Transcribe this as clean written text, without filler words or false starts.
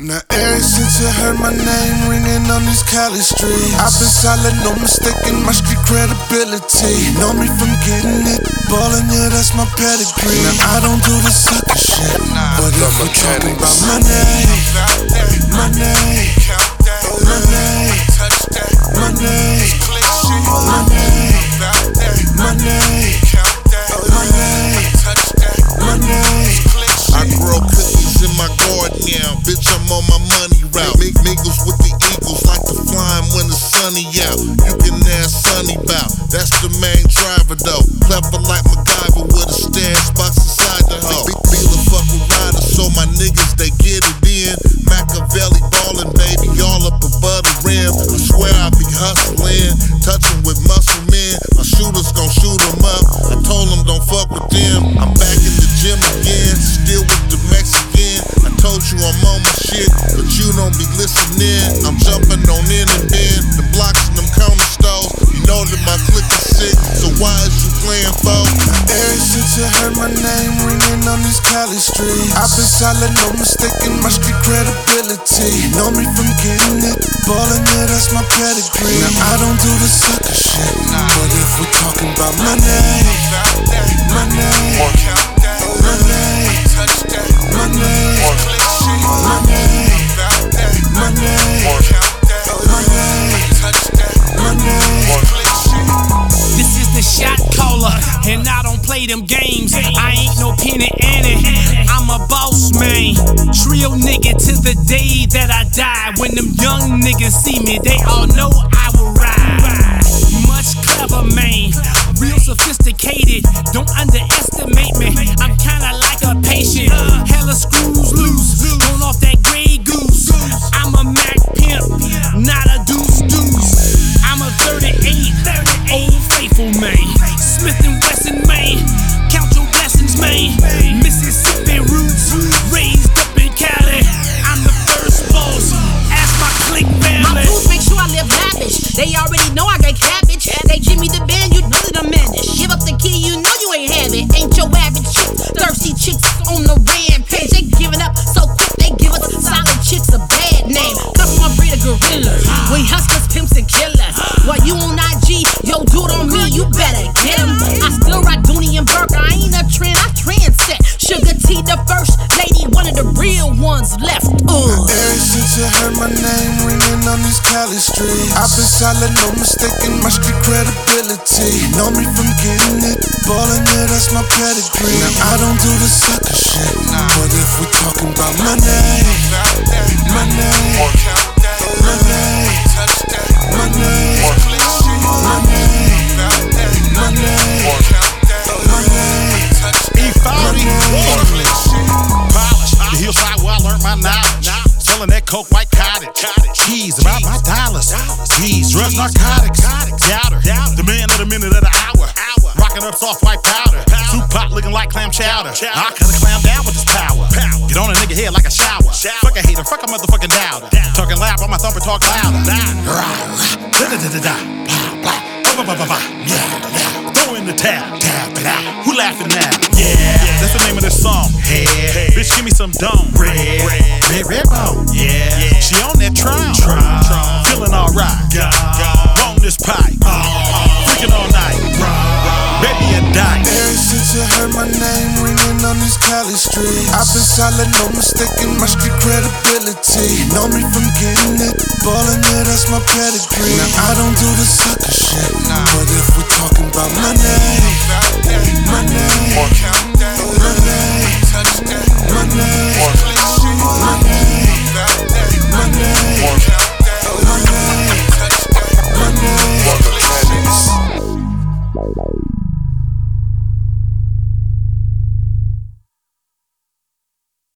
Now ever since I heard my name ringing on these Cali streets, I've been solid, no mistaking my street credibility. Know me from getting it, ballin', yeah, that's my pedigree. Now I don't do the sucker shit, but if we're talking about money, money, money, money, I grow cookies in my garden now, bitch, I'm on my money route. Mingles with the Eagles like the flying when the sunny out. You can ask Sunny bout, that's the main driver though. Clever like MacGyver with a stash box inside the hoe. Be the fucking rider, so my niggas they get it in. Machiavelli ballin', baby, all up above the rim. I swear I be hustling, touching with muscle men. My shooters gon' shoot 'em up. I told them don't fuck with them. I'm back in the gym again, still with the Mexican. I told you I'm on my shit, but you don't be listening. I'm jumping on in and then the blocks and them corner stores. You know that my clique is sick, so why is you playing for? Ever since I heard my name ringing on these Cali streets, I've been solid, no mistaking my street credibility. Know me from getting it, ballin', yeah, that's my pedigree. Now I don't do the sucker shit, but if we're talking about money, money, This is the shot caller, and I don't play them games. I ain't no Penny Annie, I'm a boss man. Trill nigga to the day that I die. When them young niggas see me, they all know I will ride. Much clever, man, real sophisticated. Don't underestimate me, I'm kinda like a patient. Hella screws loose, going off that Grey Goose. I'm a Mac pimp, not a deuce. I'm a 38, old faithful man. Smith & Wesson, man, count your blessings, man. Mississippi roots, raised up in Cali. I'm the first boss, ask my clique family. My fools make sure I live lavish. They already know I got cabbage. They give me the band, you know that I'm managed. Give up the key, you know you ain't have it. Ain't your average chick. Thirsty chicks on the rampage. They giving up so quick, they give us solid chicks a bad name. Come from a breed of gorillas. We hustlers, pimps, and killers. While you on IG, yo, dude on me, you better get him. I still rock Dooney and Burke. I ain't a trend, I trendset. Sugar T, the first lady, one of the real ones left. Ever since I heard my name ringing on these Cali streets, I've been solid, no mistaking my street credibility. Know me from getting it, ballin', yeah, that's my pedigree. Now I don't do the sucker shit, but if we're talking about money, money, Polish, the hillside where I learned my knowledge. Selling that coke, white cottage. Cheese, about my dollars. Cheese, drugs, narcotics. Doubter, the man of the minute of the hour. Rocking up soft white powder. Soup pot looking like clam chowder. I cut a clam down with this power. Get on a nigga head like a shower. Fuck a hater, fuck a motherfucking doubter. Talking loud, but my thumper talk louder. Throw in the tap it out. Who laughing now? Yeah, that's the name of this song. Hey, bitch, give me some dome. Red bone. Yeah, she on that Tron. Feeling alright. On this pipe. Freaking all night. Baby, a die. Ever since I heard my name ringing on these Cali streets, I've been solid, no mistaking my street credibility. Know me from getting it, ballin', yeah, that's my pedigree. Now I don't do the sucker shit, but if we're talking about money, money, money.